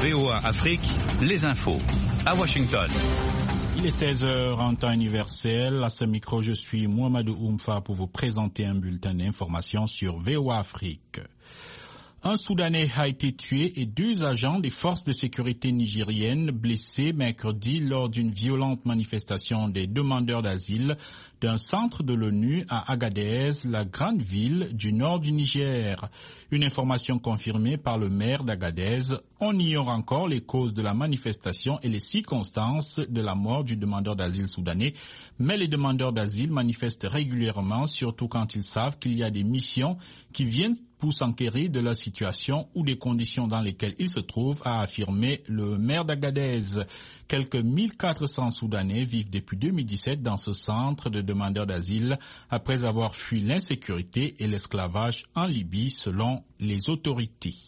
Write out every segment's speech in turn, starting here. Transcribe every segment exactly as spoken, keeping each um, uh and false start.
V O A Afrique, les infos. À Washington. Il est seize heures en temps universel. À ce micro, je suis Mohamedou Oumfa pour vous présenter un bulletin d'information sur V O A Afrique. Un Soudanais a été tué et deux agents des forces de sécurité nigériennes blessés mercredi lors d'une violente manifestation des demandeurs d'asile d'un centre de l'ONU à Agadez, la grande ville du nord du Niger. Une information confirmée par le maire d'Agadez. On ignore encore les causes de la manifestation et les circonstances de la mort du demandeur d'asile soudanais, mais les demandeurs d'asile manifestent régulièrement, surtout quand ils savent qu'il y a des missions qui viennent pour s'enquérir de leur situation ou des conditions dans lesquelles ils se trouvent, a affirmé le maire d'Agadez. Quelques mille quatre cents Soudanais vivent depuis deux mille dix-sept dans ce centre de demandeurs d'asile après avoir fui l'insécurité et l'esclavage en Libye, selon les autorités.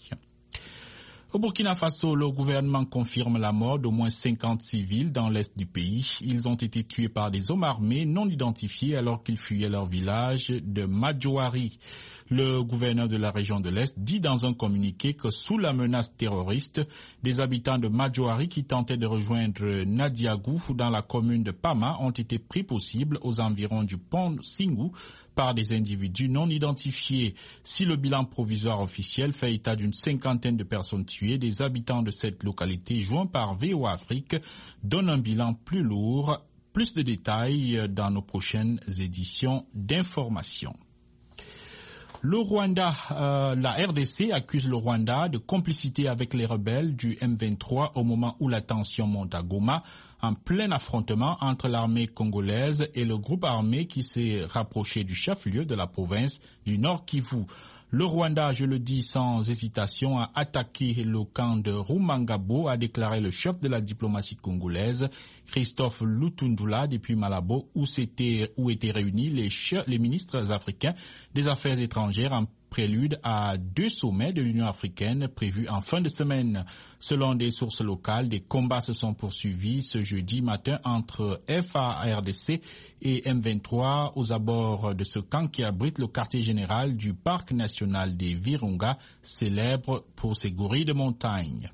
Au Burkina Faso, le gouvernement confirme la mort d'au moins cinquante civils dans l'est du pays. Ils ont été tués par des hommes armés non identifiés alors qu'ils fuyaient leur village de Madjouari. Le gouverneur de la région de l'Est dit dans un communiqué que sous la menace terroriste, des habitants de Madjouari qui tentaient de rejoindre Nadiagou dans la commune de Pama ont été pris pour cible aux environs du pont Singou par des individus non identifiés. Si le bilan provisoire officiel fait état d'une cinquantaine de personnes tuées, des habitants de cette localité joints par V O A Afrique donnent un bilan plus lourd. Plus de détails dans nos prochaines éditions d'information. Le Rwanda, euh, la R D C accuse le Rwanda de complicité avec les rebelles du M vingt-trois au moment où la tension monte à Goma, en plein affrontement entre l'armée congolaise et le groupe armé qui s'est rapproché du chef-lieu de la province du Nord Kivu. Le Rwanda, je le dis sans hésitation, a attaqué le camp de Rumangabo, a déclaré le chef de la diplomatie congolaise, Christophe Lutundula, depuis Malabo, où, s'étaient, où étaient réunis les, chefs, les ministres africains des Affaires étrangères en prélude à deux sommets de l'Union africaine prévus en fin de semaine. Selon des sources locales, des combats se sont poursuivis ce jeudi matin entre F A R D C et M vingt-trois aux abords de ce camp qui abrite le quartier général du parc national des Virunga, célèbre pour ses gorilles de montagne.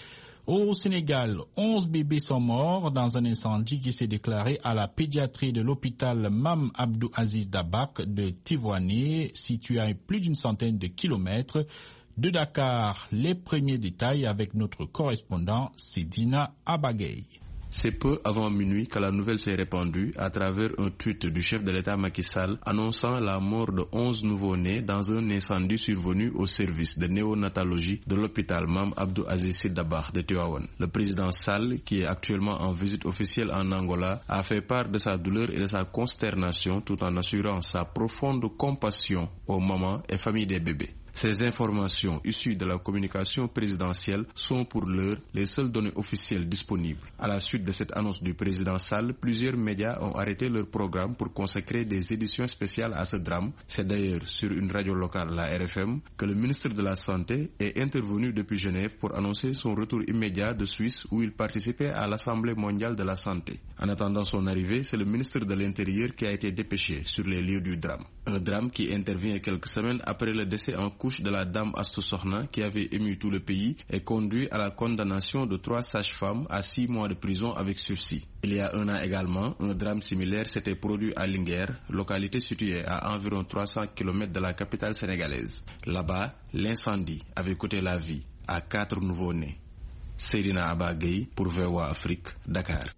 Au Sénégal, onze bébés sont morts dans un incendie qui s'est déclaré à la pédiatrie de l'hôpital Mame Abdou Aziz Dabak de Tivoiné, situé à plus d'une centaine de kilomètres de Dakar. Les premiers détails avec notre correspondant Sedina Abagay. C'est peu avant minuit que la nouvelle s'est répandue à travers un tweet du chef de l'État Macky Sall annonçant la mort de onze nouveau-nés dans un incendie survenu au service de néonatologie de l'hôpital Mame Abdou Aziz Sy Dabakh de Tivaouane. Le président Sall, qui est actuellement en visite officielle en Angola, a fait part de sa douleur et de sa consternation tout en assurant sa profonde compassion aux mamans et familles des bébés. Ces informations issues de la communication présidentielle sont pour l'heure les seules données officielles disponibles. À la suite de cette annonce du président Sall, plusieurs médias ont arrêté leur programme pour consacrer des éditions spéciales à ce drame. C'est d'ailleurs sur une radio locale, la R F M, que le ministre de la Santé est intervenu depuis Genève pour annoncer son retour immédiat de Suisse où il participait à l'Assemblée mondiale de la santé. En attendant son arrivée, c'est le ministre de l'Intérieur qui a été dépêché sur les lieux du drame. Un drame qui intervient quelques semaines après le décès en couche de la dame Astou Sokhna qui avait ému tout le pays et conduit à la condamnation de trois sages-femmes à six mois de prison avec sursis. Il y a un an également, un drame similaire s'était produit à Linguère, localité située à environ trois cents kilomètres de la capitale sénégalaise. Là-bas, l'incendie avait coûté la vie à quatre nouveau-nés. Sedina Abagay pour V O A Afrique, Dakar.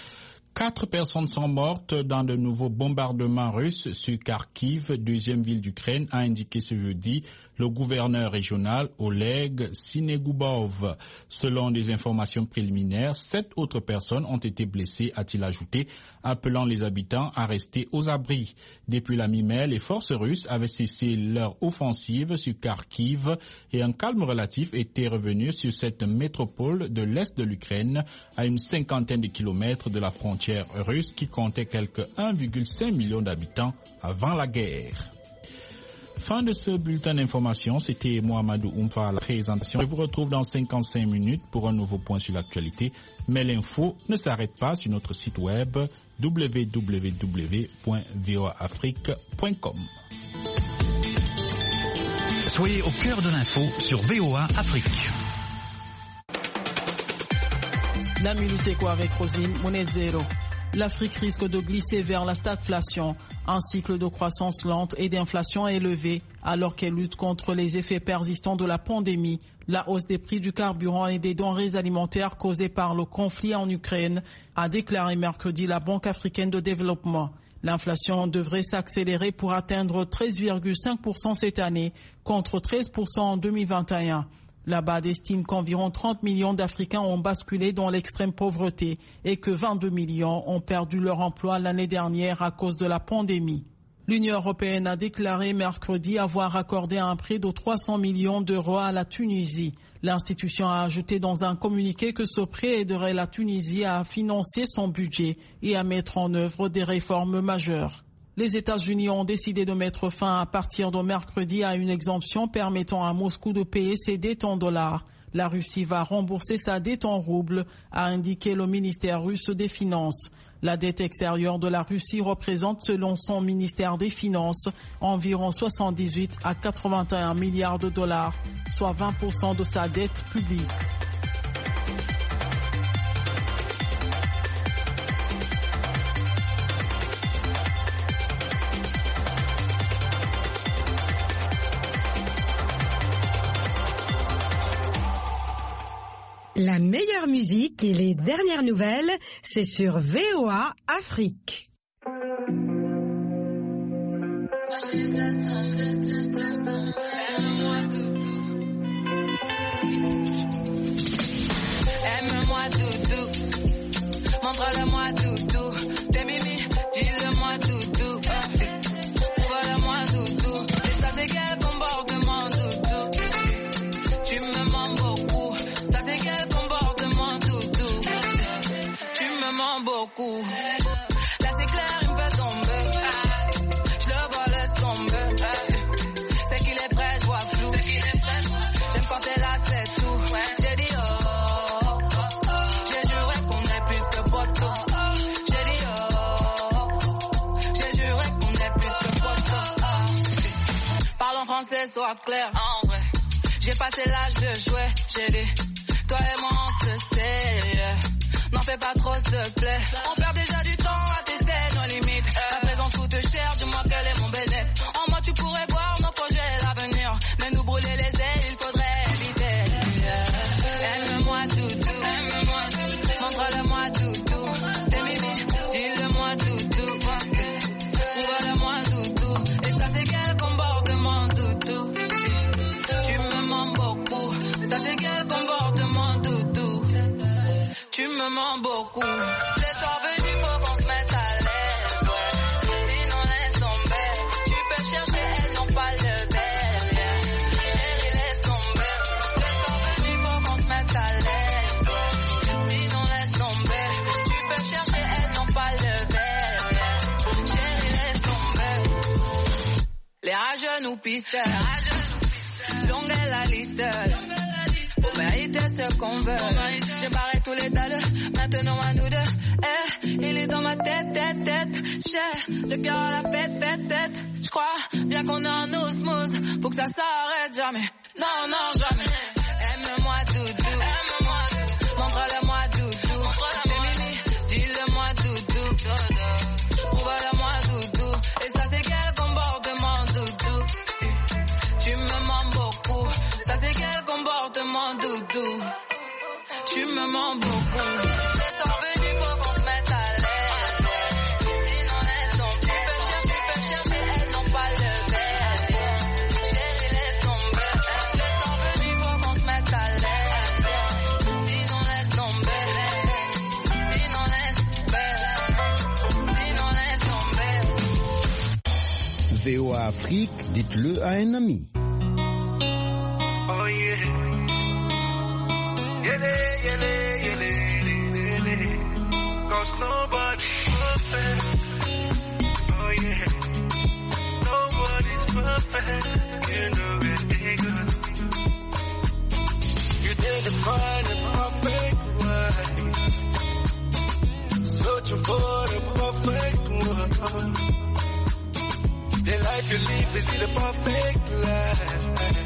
Quatre personnes sont mortes dans de nouveaux bombardements russes sur Kharkiv, deuxième ville d'Ukraine, a indiqué ce jeudi le gouverneur régional Oleg Sinegubov. Selon des informations préliminaires, sept autres personnes ont été blessées, a-t-il ajouté, appelant les habitants à rester aux abris. Depuis la mi-mai, les forces russes avaient cessé leur offensive sur Kharkiv et un calme relatif était revenu sur cette métropole de l'est de l'Ukraine, à une cinquantaine de kilomètres de la frontière russe qui comptait quelque un virgule cinq million d'habitants avant la guerre. Fin de ce bulletin d'information, c'était Mohamedou Oumfa à la présentation. Je vous retrouve dans cinquante-cinq minutes pour un nouveau point sur l'actualité. Mais l'info ne s'arrête pas sur notre site web w w w point v o a afrique point com. Soyez au cœur de l'info sur V O A Afrique. La minute éco avec Rosine Monezero. L'Afrique risque de glisser vers la stagflation, un cycle de croissance lente et d'inflation élevée, alors qu'elle lutte contre les effets persistants de la pandémie, la hausse des prix du carburant et des denrées alimentaires causées par le conflit en Ukraine, a déclaré mercredi la Banque africaine de développement. L'inflation devrait s'accélérer pour atteindre treize virgule cinq pour cent cette année, contre treize pour cent en deux mille vingt et un. La B A D estime qu'environ trente millions d'Africains ont basculé dans l'extrême pauvreté et que vingt-deux millions ont perdu leur emploi l'année dernière à cause de la pandémie. L'Union européenne a déclaré mercredi avoir accordé un prêt de trois cents millions d'euros à la Tunisie. L'institution a ajouté dans un communiqué que ce prêt aiderait la Tunisie à financer son budget et à mettre en œuvre des réformes majeures. Les États-Unis ont décidé de mettre fin à partir de mercredi à une exemption permettant à Moscou de payer ses dettes en dollars. La Russie va rembourser sa dette en roubles, a indiqué le ministère russe des Finances. La dette extérieure de la Russie représente, selon son ministère des Finances, environ soixante-dix-huit à quatre-vingt-un milliards de dollars, soit vingt pour cent de sa dette publique. La meilleure musique et les dernières nouvelles, c'est sur V O A Afrique. Aime-moi doudou, montre-le-moi doudou, t'es mimi, dis-le-moi doudou, vois-le-moi doudou, et ça c'est quel comportement doudou, tu me mens beaucoup, ça c'est quel comportement doudou, tu me mens beaucoup, là c'est clair il me fait tomber, je le vois laisse tomber, c'est qu'il est prêt je vois flou, j'aime quand t'es là c'est tout, j'ai dit oh. Français soit clair, en vrai. J'ai passé l'âge de jouer, j'ai dit, toi et moi on se sait. N'en fais pas trop s'il te plaît. On perd déjà du temps à tester nos limites. Ta présence coûte cher, dis-moi quel est mon bénéfice. En moi tu pourrais voir nos projets l'avenir, mais nous brûler les ailes, il faudrait éviter. Aime-moi doudou, aime-moi doudou, montre-le-moi doudou. T'es mimi, dis-le-moi doudou. Ouvre-le-moi doudou. Et ça c'est quel comportement doudou. Tu me mens beaucoup. Ça c'est quel comportement doudou. Tu me mens beaucoup. C'est soir venu, faut qu'on se mette à l'aise, ouais. Sinon laisse tomber. Tu peux chercher, elles n'ont pas le verre, yeah. Chérie, laisse tomber. C'est soir venu, faut qu'on se mette à l'aise, ouais. Sinon laisse tomber. Tu peux chercher, elles n'ont pas le verre, yeah. Chérie, laisse tomber. Les rageux nous pisteurs. Longue est la liste. Pour mériter ce qu'on veut. J'ai barré tous les dalles, maintenant à nous deux. Eh, il est dans ma tête, tête, tête. J'ai le cœur à la fête, tête, tête. J'crois bien qu'on est en osmose, pour que ça s'arrête jamais. Non, non, jamais. Aime-moi doudou, aime-moi doudou. Montre-le-moi doudou. T'es mimi, dis-le-moi doudou. Prouve-le-moi doudou. Et ça c'est quel comportement doudou. Tu me mens beaucoup. Ça c'est quel comportement doudou. Tu me mens beaucoup. C'est soir venu, faut qu'on se mette à l'aise. Sinon laisse tomber. Tu peux chercher, tu peux chercher, elles n'ont pas le verre. Chérie, laisse tomber. C'est soir venu, faut qu'on se mette à l'aise. Sinon laisse tomber. Sinon laisse tomber. Sinon laisse tomber. V O A Afrique, dites-le à un ami. Oh yeah. Yele, yele, yele, yele. Cause nobody's perfect. Oh yeah. Nobody's perfect. You know it, nigga. You didn't find a perfect one. Searching for the perfect one. The life you live is the perfect life.